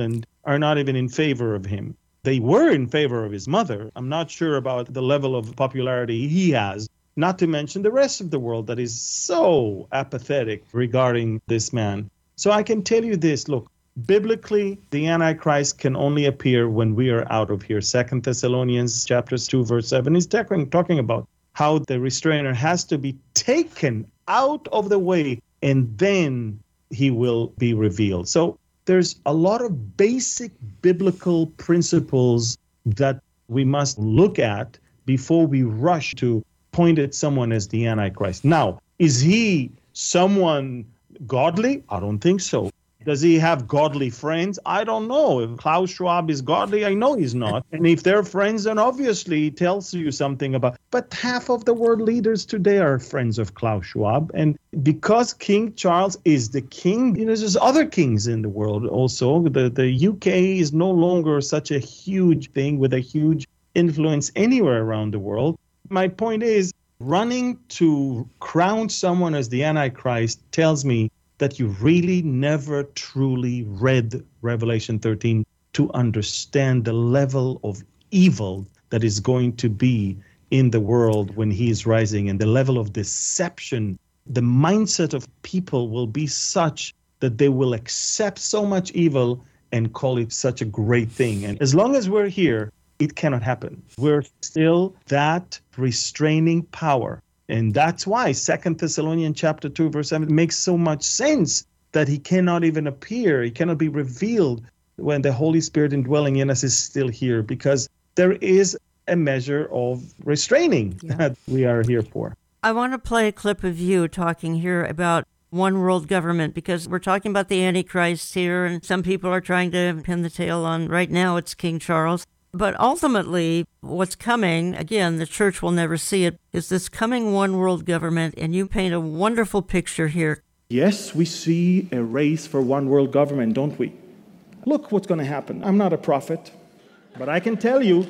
[SPEAKER 4] are not even in favor of him. They were in favor of his mother. I'm not sure about the level of popularity he has, not to mention the rest of the world that is so apathetic regarding this man. So I can tell you this, look, biblically, the Antichrist can only appear when we are out of here. 2 Thessalonians chapters 2, verse 7 is talking about how the restrainer has to be taken out of the way, and then he will be revealed. So there's a lot of basic biblical principles that we must look at before we rush to point at someone as the Antichrist. Now, is he someone godly? I don't think so. Does he have godly friends? I don't know. If Klaus Schwab is godly, I know he's not. And if they're friends, then obviously he tells you something about. But half of the world leaders today are friends of Klaus Schwab. And because King Charles is the king, there's other kings in the world also. The UK is no longer such a huge thing with a huge influence anywhere around the world. My point is, running to crown someone as the Antichrist tells me that you really never truly read Revelation 13 to understand the level of evil that is going to be in the world when he is rising, and the level of deception. The mindset of people will be such that they will accept so much evil and call it such a great thing. And as long as we're here, it cannot happen. We're still that restraining power. And that's why 2 Thessalonians chapter 2, verse 7 makes so much sense that he cannot even appear. He cannot be revealed when the Holy Spirit indwelling in us is still here, because there is a measure of restraining that we are here for.
[SPEAKER 3] I want to play a clip of you talking here about one world government, because we're talking about the Antichrist here, and some people are trying to pin the tail on, right now it's King Charles. But ultimately, what's coming, again, the church will never see it, is this coming one world government, and you paint a wonderful picture here.
[SPEAKER 2] Yes, we see a race for one world government, don't we? Look what's going to happen. I'm not a prophet, but I can tell you,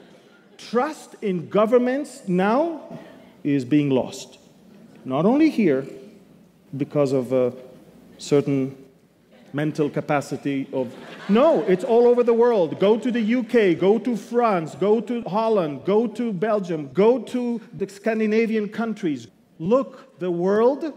[SPEAKER 2] trust in governments now is being lost. Not only here, because of a certain mental capacity of... No, it's all over the world. Go to the UK, go to France, go to Holland, go to Belgium, go to the Scandinavian countries. Look, the world,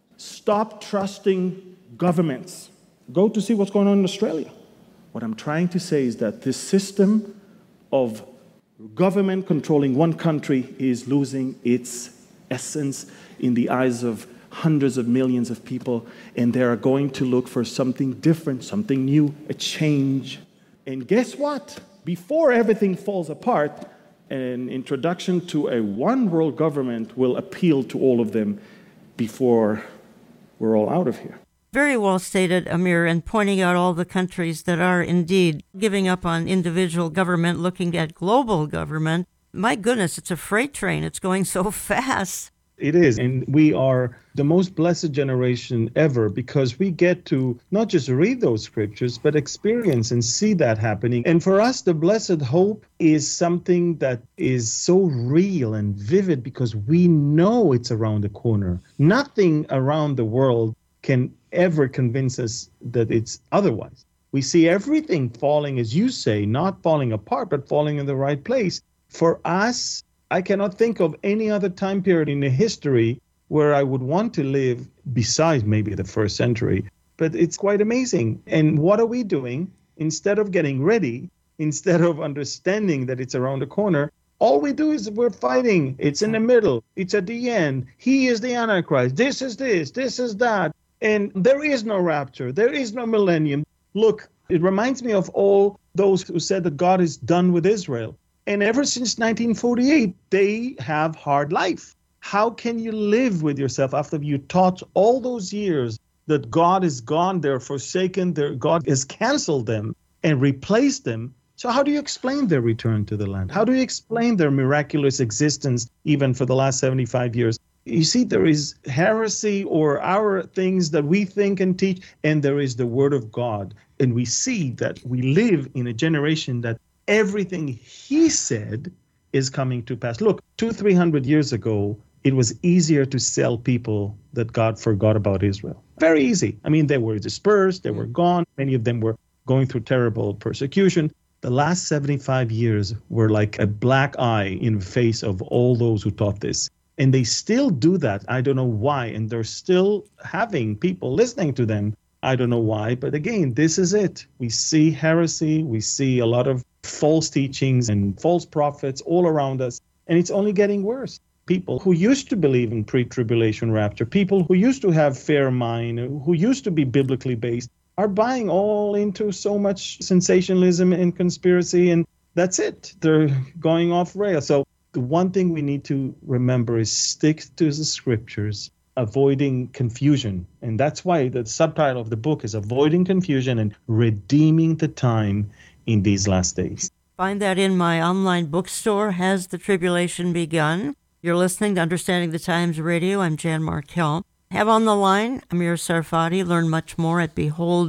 [SPEAKER 2] stop trusting governments. Go to see what's going on in Australia. What I'm trying to say is that this system of government controlling one country is losing its essence in the eyes of hundreds of millions of people, and they are going to look for something different, something new, a change. And guess what? Before everything falls apart, an introduction to a one world government will appeal to all of them before we're all out of here.
[SPEAKER 3] Very well stated, Amir, and pointing out all the countries that are indeed giving up on individual government, looking at global government. My goodness, it's a freight train. It's going so fast.
[SPEAKER 4] It is. And we are the most blessed generation ever, because we get to not just read those scriptures, but experience and see that happening. And for us, the blessed hope is something that is so real and vivid because we know it's around the corner. Nothing around the world can ever convince us that it's otherwise. We see everything falling, as you say, not falling apart, but falling in the right place. For us, I cannot think of any other time period in the history where I would want to live besides maybe the first century. But it's quite amazing. And what are we doing? Instead of getting ready, instead of understanding that it's around the corner, all we do is we're fighting. It's in the middle. It's at the end. He is the Antichrist. This is that. And there is no rapture. There is no millennium. Look, it reminds me of all those who said that God is done with Israel. And ever since 1948, they have hard life. How can you live with yourself after you taught all those years that God is gone, they're forsaken, God has canceled them and replaced them? So how do you explain their return to the land? How do you explain their miraculous existence even for the last 75 years? You see, there is heresy or our things that we think and teach, and there is the Word of God. And we see that we live in a generation that everything he said is coming to pass. Look, 200-300 years ago, it was easier to sell people that God forgot about Israel. Very easy. I mean, they were dispersed, they were gone. Many of them were going through terrible persecution. The last 75 years were like a black eye in the face of all those who taught this. And they still do that. I don't know why. And they're still having people listening to them. I don't know why. But again, this is it. We see heresy. We see a lot of false teachings and false prophets all around us. And it's only getting worse. People who used to believe in pre-tribulation rapture, people who used to have fair mind, who used to be biblically based, are buying all into so much sensationalism and conspiracy. And that's it. They're going off rail. So the one thing we need to remember is stick to the scriptures, avoiding confusion. And that's why the subtitle of the book is Avoiding Confusion and Redeeming the Time in These Last Days.
[SPEAKER 3] Find that in my online bookstore, Has the Tribulation Begun? You're listening to Understanding the Times Radio. I'm Jan Markell. Have on the line Amir Tsarfati. Learn much more at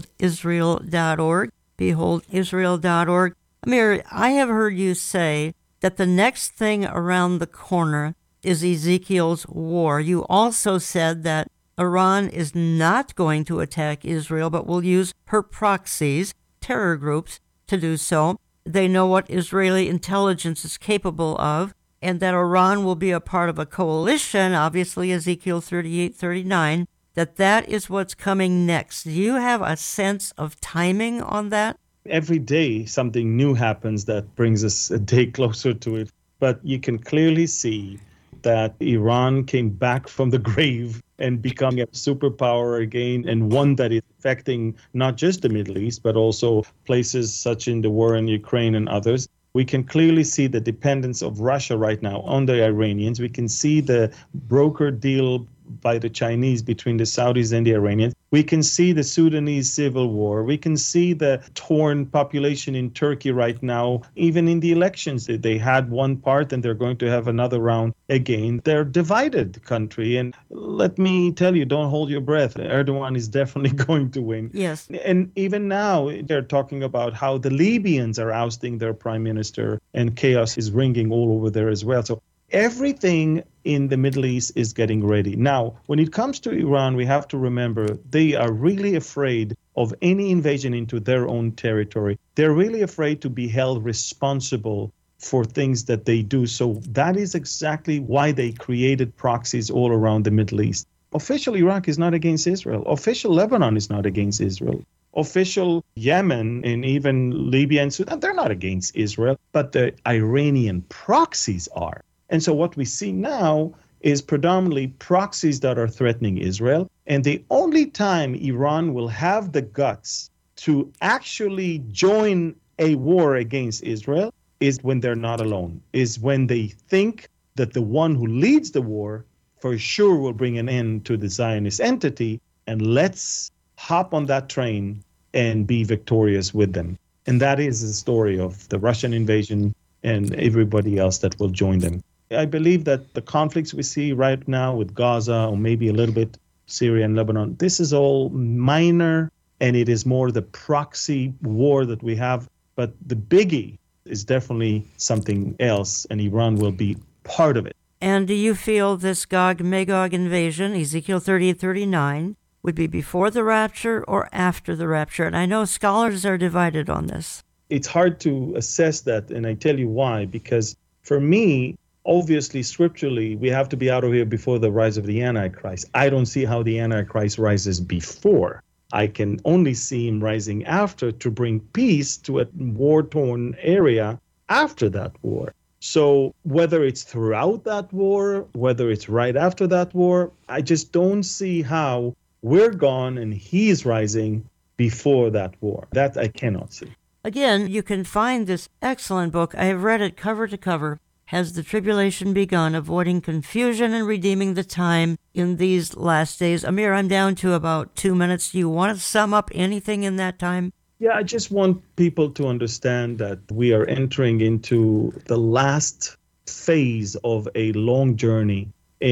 [SPEAKER 3] beholdisrael.org. Beholdisrael.org. Amir, I have heard you say that the next thing around the corner is Ezekiel's war. You also said that Iran is not going to attack Israel, but will use her proxies, terror groups, to do so. They know what Israeli intelligence is capable of, and that Iran will be a part of a coalition, obviously Ezekiel 38-39, that is what's coming next. Do you have a sense of timing on that?
[SPEAKER 4] Every day something new happens that brings us a day closer to it. But you can clearly see that Iran came back from the grave and becoming a superpower again, and one that is affecting not just the Middle East, but also places such in the war in Ukraine and others. We can clearly see the dependence of Russia right now on the Iranians. We can see the broker deal by the Chinese between the Saudis and the Iranians. We can see the Sudanese civil war. We can see the torn population in Turkey right now. Even in the elections, they had one part and they're going to have another round again. They're a divided country. And let me tell you, don't hold your breath. Erdogan is definitely going to win.
[SPEAKER 3] Yes.
[SPEAKER 4] And even now, they're talking about how the Libyans are ousting their prime minister and chaos is ringing all over there as well. So everything in the Middle East is getting ready. Now, when it comes to Iran, we have to remember they are really afraid of any invasion into their own territory. They're really afraid to be held responsible for things that they do. So that is exactly why they created proxies all around the Middle East. Official Iraq is not against Israel. Official Lebanon is not against Israel. Official Yemen and even Libya and Sudan, they're not against Israel, but the Iranian proxies are. And so what we see now is predominantly proxies that are threatening Israel. And the only time Iran will have the guts to actually join a war against Israel is when they're not alone, is when they think that the one who leads the war for sure will bring an end to the Zionist entity, and let's hop on that train and be victorious with them. And that is the story of the Russian invasion and everybody else that will join them. I believe that the conflicts we see right now with Gaza, or maybe a little bit Syria and Lebanon, this is all minor, and it is more the proxy war that we have. But the biggie is definitely something else, and Iran will be part of it.
[SPEAKER 3] And do you feel this Gog-Magog invasion, Ezekiel 38-39, would be before the rapture or after the rapture? And I know scholars are divided on this.
[SPEAKER 4] It's hard to assess that, and I tell you why. Because for me, obviously, scripturally, we have to be out of here before the rise of the Antichrist. I don't see how the Antichrist rises before. I can only see him rising after to bring peace to a war-torn area after that war. So whether it's throughout that war, whether it's right after that war, I just don't see how we're gone and he's rising before that war. That I cannot see.
[SPEAKER 3] Again, you can find this excellent book. I have read it cover to cover. Has the Tribulation Begun? Avoiding Confusion and Redeeming the Time in These Last Days. Amir, I'm down to about 2 minutes. Do you want to sum up anything in that time?
[SPEAKER 4] Yeah, I just want people to understand that we are entering into the last phase of a long journey.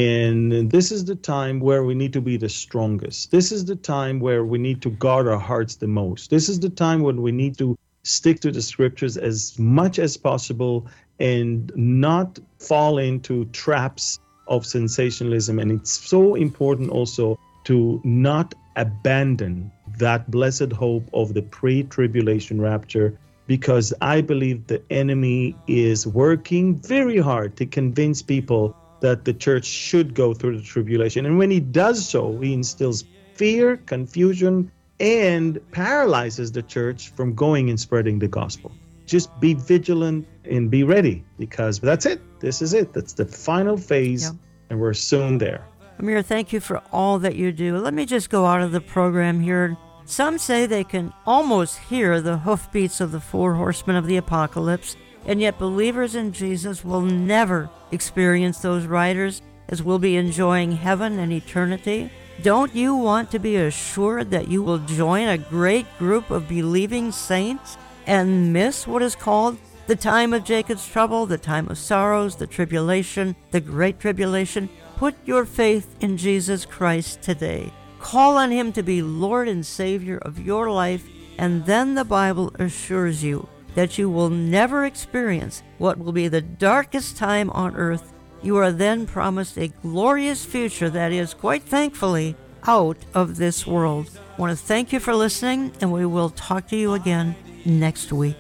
[SPEAKER 4] And this is the time where we need to be the strongest. This is the time where we need to guard our hearts the most. This is the time when we need to stick to the scriptures as much as possible and not fall into traps of sensationalism. And it's so important also to not abandon that blessed hope of the pre-tribulation rapture, because I believe the enemy is working very hard to convince people that the church should go through the tribulation. And when he does so, he instills fear, confusion, and paralyzes the church from going and spreading the gospel. Just be vigilant and be ready, because that's it. This is it. That's the final phase, and we're soon there.
[SPEAKER 3] Amir, thank you for all that you do. Let me just go out of the program here. Some say they can almost hear the hoofbeats of the four horsemen of the apocalypse, and yet believers in Jesus will never experience those riders, as we'll be enjoying heaven and eternity. Don't you want to be assured that you will join a great group of believing saints and miss what is called the time of Jacob's trouble, the time of sorrows, the tribulation, the great tribulation? Put your faith in Jesus Christ today. Call on him to be Lord and Savior of your life, and then the Bible assures you that you will never experience what will be the darkest time on earth. You are then promised a glorious future that is, quite thankfully, out of this world. I want to thank you for listening, and we will talk to you again next week.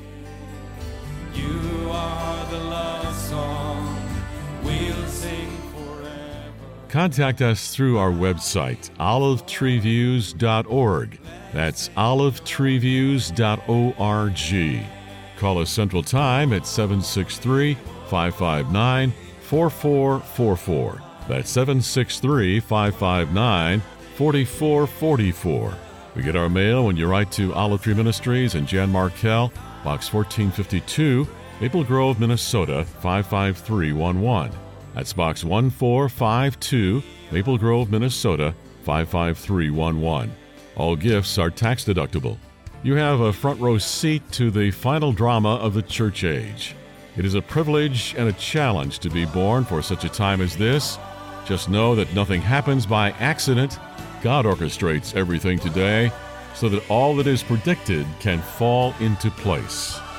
[SPEAKER 10] You are the love song we'll sing forever.
[SPEAKER 1] Contact us through our website, olivetreeviews.org. That's olivetreeviews.org. Call us Central Time at 763-559-4444. That's 763-559-4444. We get our mail when you write to Olive Tree Ministries and Jan Markell, Box 1452, Maple Grove, Minnesota 55311. That's Box 1452, Maple Grove, Minnesota 55311. All gifts are tax deductible. You have a front row seat to the final drama of the church age. It is a privilege and a challenge to be born for such a time as this. Just know that nothing happens by accident. God orchestrates everything today so that all that is predicted can fall into place.